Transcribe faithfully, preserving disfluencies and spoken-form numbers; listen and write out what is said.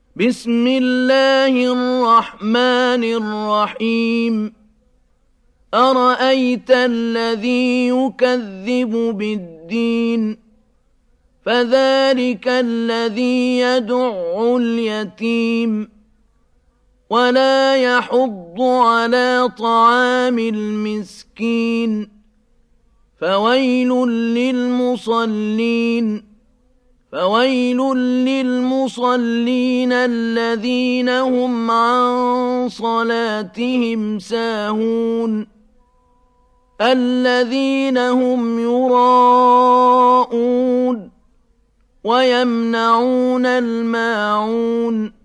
بسم الله الرحمن الرحيم أرأيت الذي يكذب بالدين فذلك الذي يدع اليتيم ولا يحض على طعام المسكين فويل للمصلين فويل للمصلين الذين هم عن صلاتهم ساهون الذين هم يراءون ويمنعون الماعون